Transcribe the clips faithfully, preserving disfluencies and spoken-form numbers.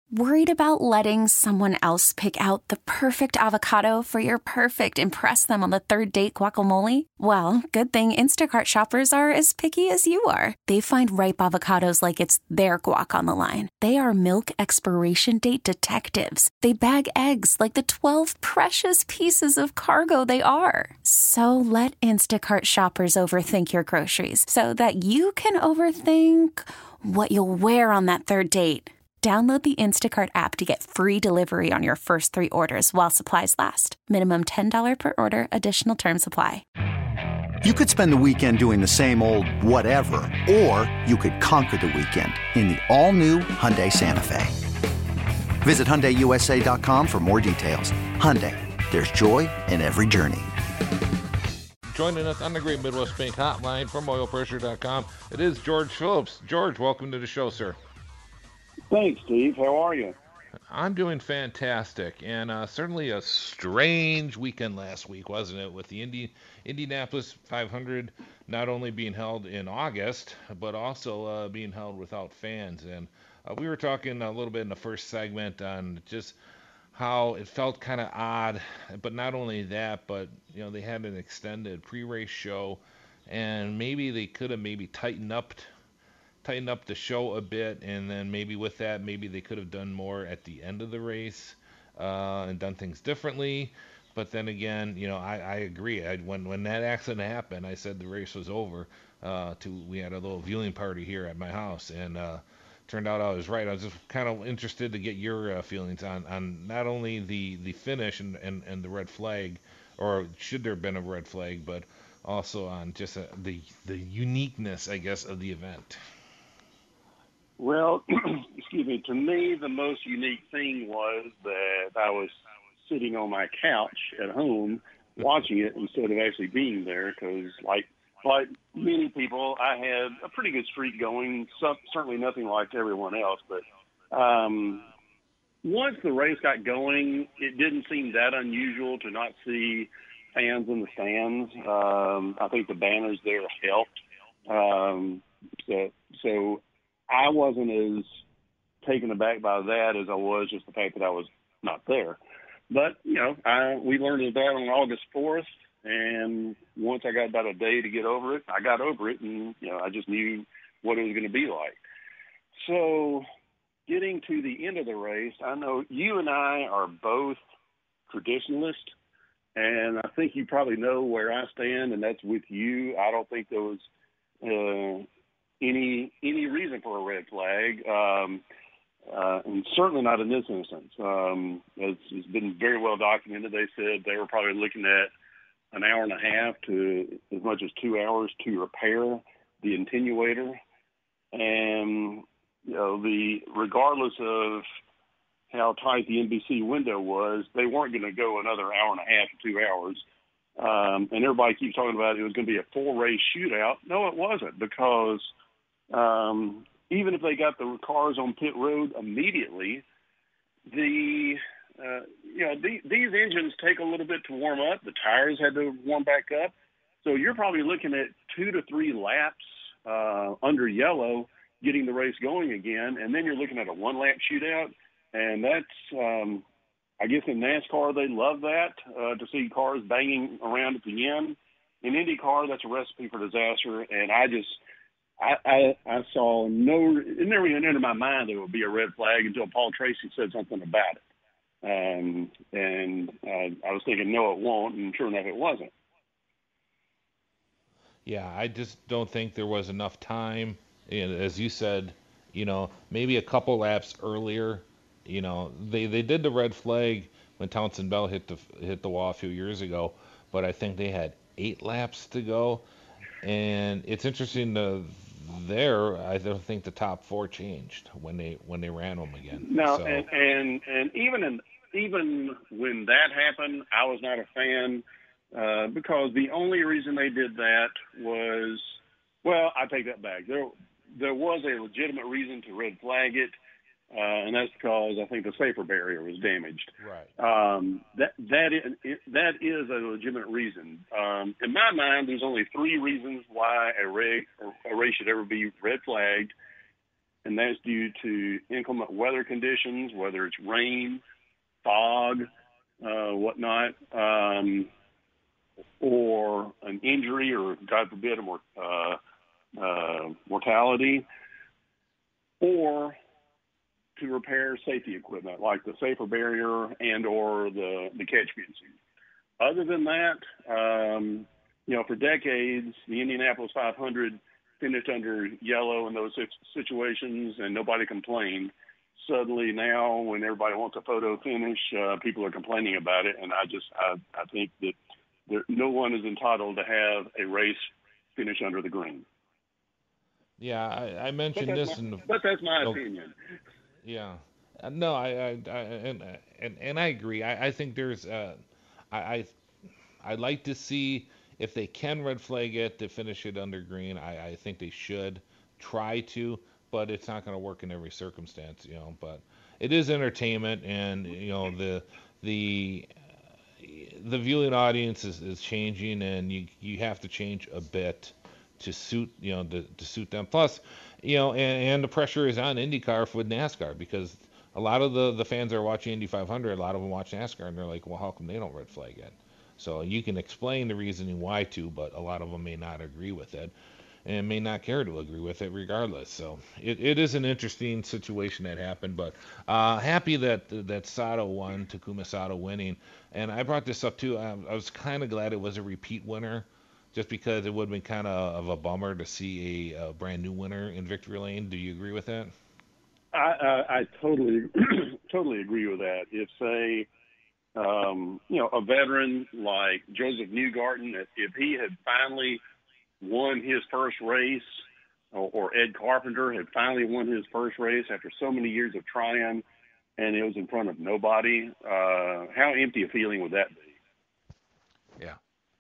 Worried about letting someone else pick out the perfect avocado for your perfect impress them on the third date guacamole? Well, good thing Instacart shoppers are as picky as you are. They find ripe avocados like it's their guac on the line. They are milk expiration date detectives. They bag eggs like the twelve precious pieces of cargo they are. So let Instacart shoppers overthink your groceries so that you can overthink what you'll wear on that third date. Download the Instacart app to get free delivery on your first three orders while supplies last. Minimum ten dollars per order. Additional terms apply. You could spend the weekend doing the same old whatever, or you could conquer the weekend in the all-new Hyundai Santa Fe. Visit Hyundai U S A dot com for more details. Hyundai, there's joy in every journey. Joining us on the Great Midwest Bank Hotline from oil pressure dot com, it is George Phillips. George, welcome to the show, sir. Thanks, Steve. How are you? I'm doing fantastic, and uh, certainly a strange weekend last week, wasn't it, with the Indi- Indianapolis five hundred not only being held in August, but also uh, being held without fans. And uh, we were talking a little bit in the first segment on just how it felt kind of odd, but not only that, but you know they had an extended pre-race show, and maybe they could have maybe tightened up tighten up the show a bit, and then maybe with that, maybe they could have done more at the end of the race uh, and done things differently. But then again, you know, I, I agree. I, when when that accident happened, I said the race was over. Uh, to we had a little viewing party here at my house, and uh, turned out I was right. I was just kind of interested to get your uh, feelings on, on not only the, the finish and, and, and the red flag, or should there have been a red flag, but also on just uh, the the uniqueness, I guess, of the event. Well, excuse me, to me, the most unique thing was that I was sitting on my couch at home watching it instead of actually being there because, like, like many people, I had a pretty good streak going, so, certainly nothing like everyone else. But um, once the race got going, it didn't seem that unusual to not see fans in the stands. Um, I think the banners there helped. Um, so, so I wasn't as taken aback by that as I was just the fact that I was not there. But, you know, I, we learned of that on August fourth, and once I got about a day to get over it, I got over it, and, you know, I just knew what it was going to be like. So getting to the end of the race, I know you and I are both traditionalists, and I think you probably know where I stand, and that's with you. I don't think there was uh, any any reason for a red flag, um, uh, and certainly not in this instance. Um, it's, it's been very well documented. They said they were probably looking at an hour and a half to as much as two hours to repair the attenuator, and you know the regardless of how tight the N B C window was, they weren't going to go another hour and a half to two hours. Um, and everybody keeps talking about it was going to be a full race shootout. No, it wasn't, because um, even if they got the cars on pit road immediately, the uh, you know the, these engines take a little bit to warm up. The tires had to warm back up, so you're probably looking at two to three laps uh, under yellow getting the race going again, and then you're looking at a one lap shootout, and that's um, I guess in NASCAR they love that uh, to see cars banging around at the end. In IndyCar, that's a recipe for disaster, and I just I, I, I saw no, it never even entered my mind that it would be a red flag until Paul Tracy said something about it. Um, and uh, I was thinking, no, it won't, and sure enough, it wasn't. Yeah, I just don't think there was enough time. And as you said, you know, maybe a couple laps earlier. You know, they, they did the red flag when Townsend Bell hit the hit the wall a few years ago, but I think they had eight laps to go. And it's interesting to there. I don't think the top four changed when they when they ran them again. No, so. and, and and even in even when that happened, I was not a fan uh, because the only reason they did that was, well, I take that back. There there was a legitimate reason to red flag it, uh, and that's because I think the safer barrier was damaged. Right. Um, that that is, that is a legitimate reason. Um, in my mind, there's only three reasons why a, reg, a race should ever be red flagged. and that's due to inclement weather conditions, whether it's rain, fog, uh, whatnot, um, or an injury, or God forbid, a more, uh, uh, mortality, or to repair safety equipment like the safer barrier and or the, the catch fencing. Other than that, um, you know, for decades, the Indianapolis five hundred finished under yellow in those situations, and nobody complained. Suddenly now, when everybody wants a photo finish, uh, people are complaining about it, and I just I, I think that there, no one is entitled to have a race finish under the green. Yeah, I, I But mentioned that's this my, in the. but that's my Oh, opinion. yeah. Uh, No, I, I, I and, and and I agree. I, I think there's uh, I, I I'd like to see if they can red flag it to finish it under green. I, I think they should try to, but it's not going to work in every circumstance, you know. But it is entertainment, and you know the the the viewing audience is, is changing, and you you have to change a bit to suit you know to, to suit them. Plus, you know, and, and the pressure is on IndyCar with NASCAR because a lot of the the fans that are watching Indy five hundred, a lot of them watch NASCAR, and they're like, well, how come they don't red flag it? So you can explain the reasoning why to, but a lot of them may not agree with it and may not care to agree with it regardless. So it, it is an interesting situation that happened, but uh, happy that that Sato won, Takuma Sato winning. And I brought this up too. I, I was kind of glad it was a repeat winner, just because it would have been kind of of a bummer to see a, a brand new winner in victory lane. Do you agree with that? I, I, I totally, totally agree with that. If say, um, you know, a veteran like Joseph Newgarden, if, if he had finally won his first race, or, or Ed Carpenter had finally won his first race after so many years of trying, and it was in front of nobody, uh, how empty a feeling would that be? Yeah.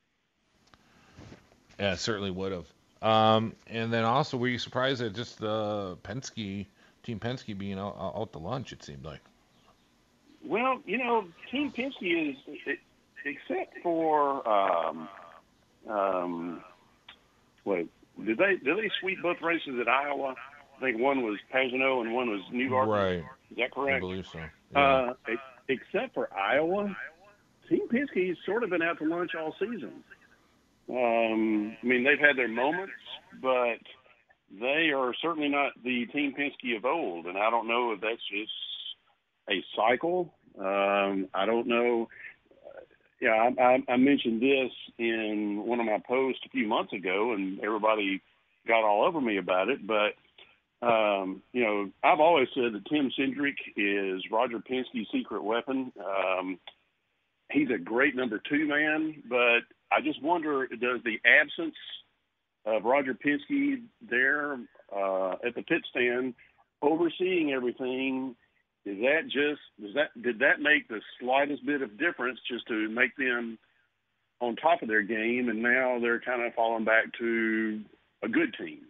Yeah, it certainly would have. Um, and then also, were you surprised at just the Penske, Team Penske being out, out to lunch, it seemed like? Well, you know, Team Penske is, except for, um, um, what, did they did they sweep both races at Iowa? I think one was Pagenaud and one was Newgarden. Right. Is that I correct? believe so. Yeah. Uh, except for Iowa, Team Penske's sort of been out to lunch all season. Um, I mean, they've had their moments, but they are certainly not the Team Penske of old, and I don't know if that's just a cycle. Um, I don't know. Yeah, I, I, I mentioned this in one of my posts a few months ago, and everybody got all over me about it. But um, you know, I've always said that Tim Cindric is Roger Penske's secret weapon. Um, he's a great number two man, but I just wonder, does the absence of Roger Penske there uh, at the pit stand, overseeing everything, is that just does that did that make the slightest bit of difference just to make them on top of their game, and now they're kind of falling back to a good team?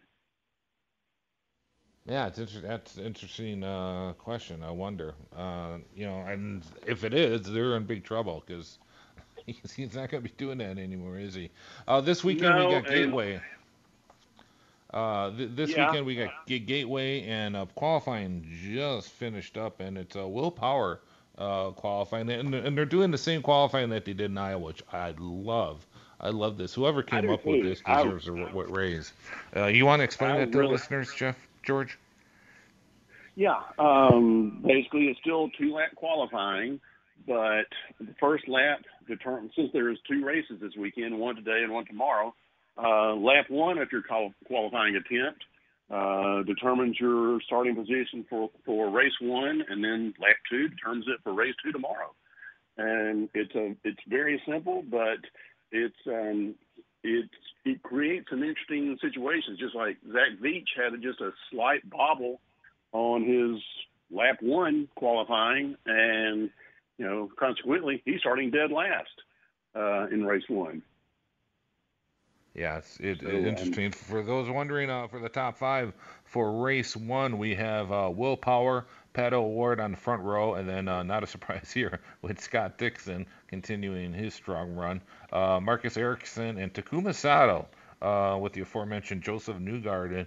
Yeah, it's inter- that's an interesting uh, question. I wonder, uh, you know, and if it is, they're in big trouble because he's, he's not going to be doing that anymore, is he? Uh, this weekend we No, got and Gateway. Uh, th- this yeah, weekend we got G- Gateway, and uh, qualifying just finished up, and it's uh, Will Power uh, qualifying, and, and they're doing the same qualifying that they did in Iowa, which I love. I love this. Whoever I came do up with too. this I deserves a r- w- raise. Uh, you want to explain I that to the really listeners, Jeff George? Yeah, um, basically it's still two lap qualifying, but the first lap determines, since there's two races this weekend, one today and one tomorrow, uh, lap one of your qual- qualifying attempt uh, determines your starting position for, for race one, and then lap two determines it for race two tomorrow. And it's a it's very simple, but it's um, it's it creates some interesting situations. Just like Zach Veach had just a slight bobble on his lap one qualifying, and you know, consequently, he's starting dead last uh, in race one. Yeah, it's it, it So, um, interesting. For those wondering, uh, for the top five for race one, we have uh, Will Power, Pato O'Ward on the front row, and then uh, not a surprise here with Scott Dixon continuing his strong run. Uh, Marcus Ericsson and Takuma Sato uh, with the aforementioned Joseph Newgarden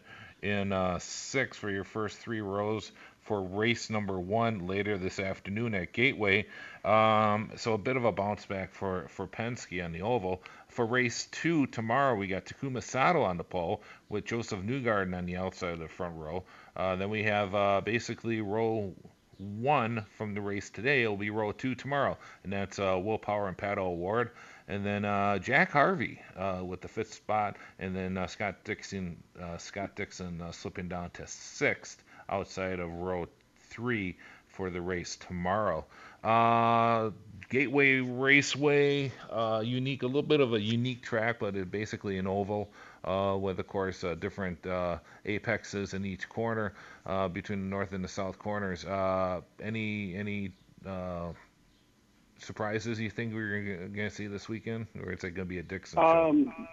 in uh, six for your first three rows for race number one later this afternoon at Gateway. Um, so a bit of a bounce back for, for Penske on the oval. For race two tomorrow, we got Takuma Sato on the pole with Joseph Newgarden on the outside of the front row. Uh, then we have uh, basically row one from the race today. It'll be row two tomorrow, and that's uh, Will Power and Pato O'Ward. And then uh, Jack Harvey uh, with the fifth spot, and then uh, Scott Dixon, uh, Scott Dixon uh, slipping down to sixth outside of row three for the race tomorrow. Uh, Gateway Raceway, uh, unique, a little bit of a unique track, but it's basically an oval uh, with, of course, uh, different uh, apexes in each corner uh, between the north and the south corners. Uh, any any uh, surprises you think we're going to see this weekend, or is it going to be a Dixon show? Um,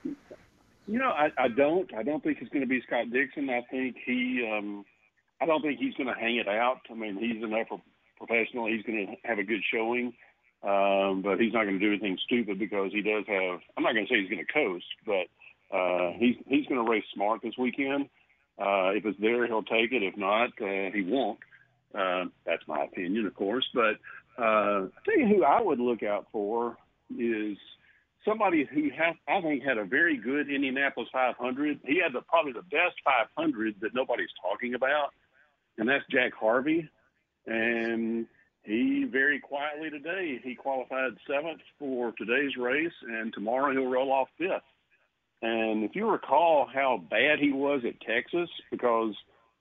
you know, I, I don't. I don't think it's going to be Scott Dixon. I think he. Um, I don't think he's going to hang it out. I mean, he's an upper professional. He's going to have a good showing, um, but he's not going to do anything stupid because he does have. I'm not going to say he's going to coast, but uh, he's he's going to race smart this weekend. Uh, if it's there, he'll take it. If not, uh, he won't. Uh, that's my opinion, of course. But uh, I tell you who I would look out for is somebody who has, I think, had a very good Indianapolis five hundred. He had the, probably the best five hundred that nobody's talking about, and that's Jack Harvey. And he very quietly today, he qualified seventh for today's race, and tomorrow he'll roll off fifth. And if you recall how bad he was at Texas, because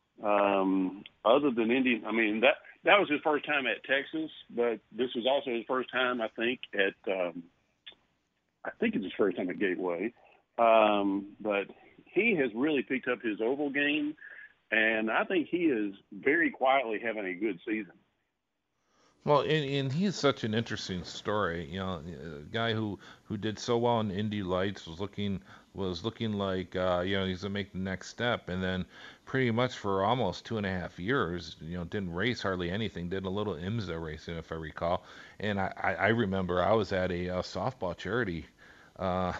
um, other than Indy, I mean, that that was his first time at Texas, but this was also his first time, I think, at um, I think it's his first time at Gateway. Um, but he has really picked up his oval game, and I think he is very quietly having a good season. Well, and, and he's such an interesting story. You know, a guy who, who did so well in Indy Lights was looking was looking like uh, you know he's gonna make the next step, and then pretty much for almost two and a half years, you know, didn't race hardly anything. Did a little IMSA racing, if I recall. And I, I, I remember I was at a, a softball charity uh,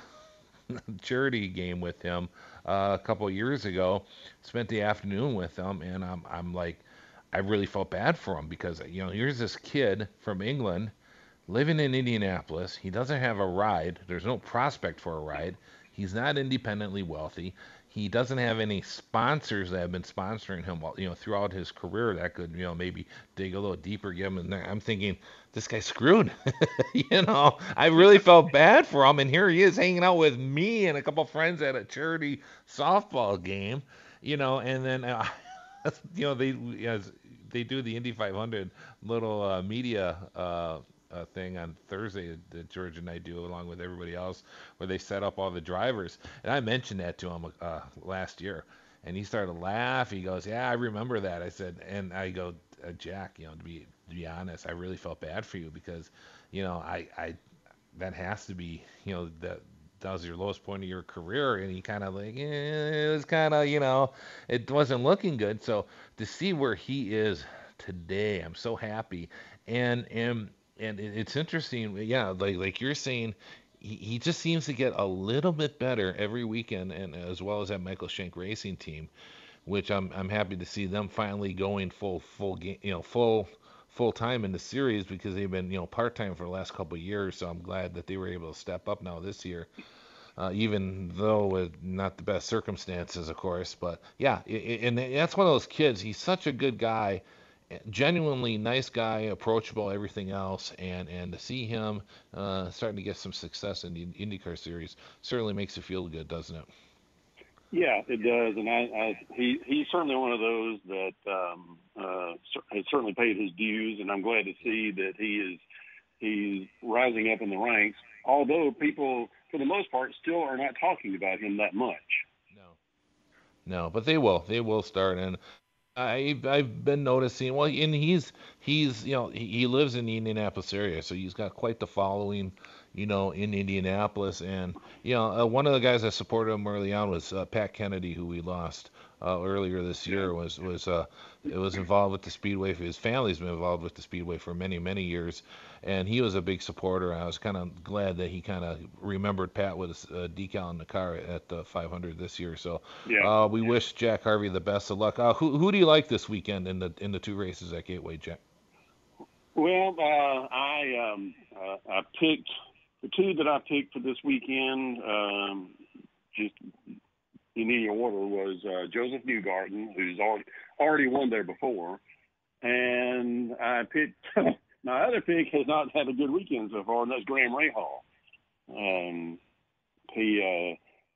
charity game with him uh, a couple of years ago. Spent the afternoon with him, and I'm I'm like. I really felt bad for him because, you know, here's this kid from England living in Indianapolis. He doesn't have a ride. There's no prospect for a ride. He's not independently wealthy. He doesn't have any sponsors that have been sponsoring him, you know, throughout his career that could, you know, maybe dig a little deeper, give him. And I'm thinking, this guy's screwed. You know, I really felt bad for him, and here he is hanging out with me and a couple friends at a charity softball game, you know, and then. Uh, You know, they as they do the Indy five hundred little uh, media uh, uh, thing on Thursday that George and I do along with everybody else, where they set up all the drivers. And I mentioned that to him uh, last year, and he started to laugh. He goes, "Yeah, I remember that." I said, and I go, uh, "Jack, you know, to be to be honest, I really felt bad for you because, you know, I I that has to be, you know, that." That was your lowest point of your career, and he kind of like, eh, it was kind of, you know, it wasn't looking good. So to see where he is today, I'm so happy, and and and it's interesting, yeah, like like you're saying, he, he just seems to get a little bit better every weekend, and as well as that Michael Shank Racing team, which I'm I'm happy to see them finally going full full game, you know, full. full time in the series because they've been, you know, part time for the last couple of years. So I'm glad that they were able to step up now this year, uh, even though with not the best circumstances, of course. But yeah, it, and that's one of those kids. He's such a good guy, genuinely nice guy, approachable, everything else, and and to see him uh, starting to get some success in the IndyCar series certainly makes you feel good, doesn't it? Yeah, it does, and I, I he he's certainly one of those that um, uh, has certainly paid his dues, and I'm glad to see that he is he's rising up in the ranks. Although people, for the most part, still are not talking about him that much. No, no, but they will. They will start, and I I've been noticing. Well, and he's he's you know he, he lives in the Indianapolis area, so he's got quite the following, you know, in Indianapolis. And, you know, uh, one of the guys that supported him early on was uh, Pat Kennedy, who we lost uh, earlier this year was was uh, it was involved with the Speedway. His family's been involved with the Speedway for many many years, and he was a big supporter. I was kind of glad that he kind of remembered Pat with a uh, decal in the car at the five hundred this year. So yeah. uh, we wish Jack Harvey the best of luck. Uh, who who do you like this weekend in the in the two races at Gateway, Jack? Well, uh, I um, uh, I picked the two that I picked for this weekend. Um, just in any order was uh, Joseph Newgarden, who's already already won there before, and I picked my other pick has not had a good weekend so far, and that's Graham Rahal. Um, he uh,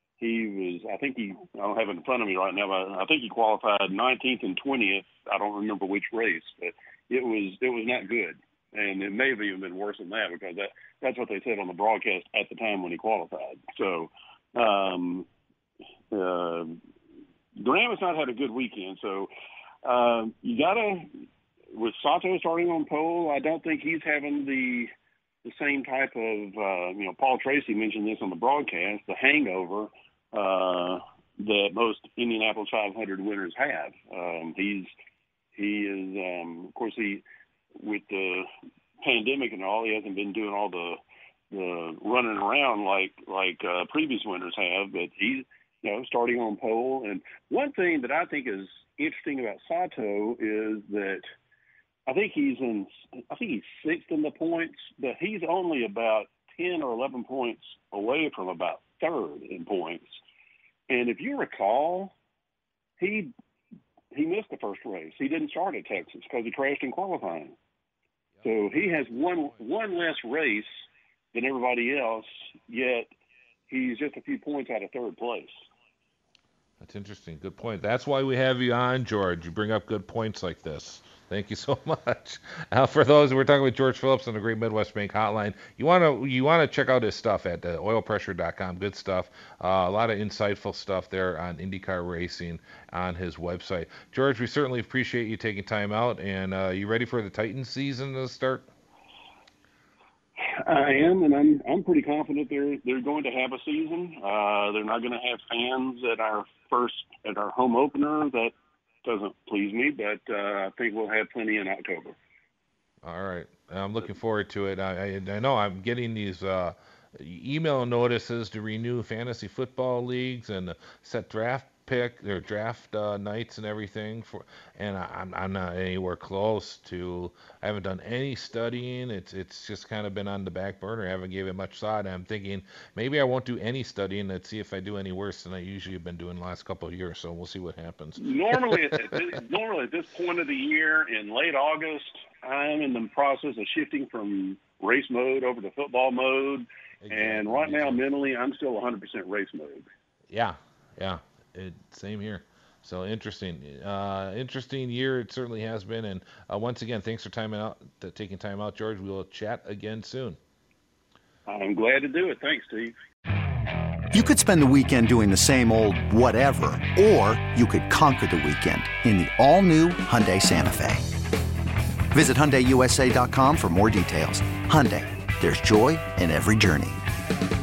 he was I think he I don't have it in front of me right now, but I think he qualified nineteenth and twentieth. I don't remember which race, but it was it was not good, and it may have even been worse than that because that that's what they said on the broadcast at the time when he qualified. So. Um, Uh, Graham has not had a good weekend, so uh, you gotta. With Sato starting on pole, I don't think he's having the the same type of uh, you know. Paul Tracy mentioned this on the broadcast, the hangover uh, that most Indianapolis five hundred winners have. Um, he's he is um, of course he with the pandemic and all, he hasn't been doing all the the running around like like uh, previous winners have, but he's. You know, starting on pole. And one thing that I think is interesting about Sato is that I think he's in, I think he's sixth in the points, but he's only about ten or eleven points away from about third in points. And if you recall, he he missed the first race. He didn't start at Texas because he crashed in qualifying. So he has one one less race than everybody else, yet he's just a few points out of third place. That's interesting. Good point. That's why we have you on, George. You bring up good points like this. Thank you so much. Uh, for those, we're talking with George Phillips on the Great Midwest Bank Hotline. You want to you want to check out his stuff at uh, oil pressure dot com. Good stuff. Uh, a lot of insightful stuff there on IndyCar racing on his website. George, we certainly appreciate you taking time out. And uh, you ready for the Titans season to start? I am, and I'm I'm pretty confident they're they're going to have a season. Uh, they're not going to have fans at our first at our home opener. That doesn't please me, but uh, I think we'll have plenty in October. All right, I'm looking forward to it. I I, I know I'm getting these uh, email notices to renew fantasy football leagues and set draft pick their draft uh, nights and everything for, and I, I'm I'm not anywhere close to. I haven't done any studying. It's it's just kind of been on the back burner. I haven't given it much thought. I'm thinking maybe I won't do any studying. Let's see if I do any worse than I usually have been doing the last couple of years. So we'll see what happens. Normally, at this, normally at this point of the year in late August, I'm in the process of shifting from race mode over to football mode, exactly. And right now mentally I'm still one hundred percent race mode. Yeah, yeah. It, same here. So interesting, uh, interesting year it certainly has been. And uh, once again, thanks for time out, to taking time out, George. We will chat again soon. I'm glad to do it. Thanks, Steve. You could spend the weekend doing the same old whatever, or you could conquer the weekend in the all-new Hyundai Santa Fe. Visit Hyundai U S A dot com for more details. Hyundai, there's joy in every journey.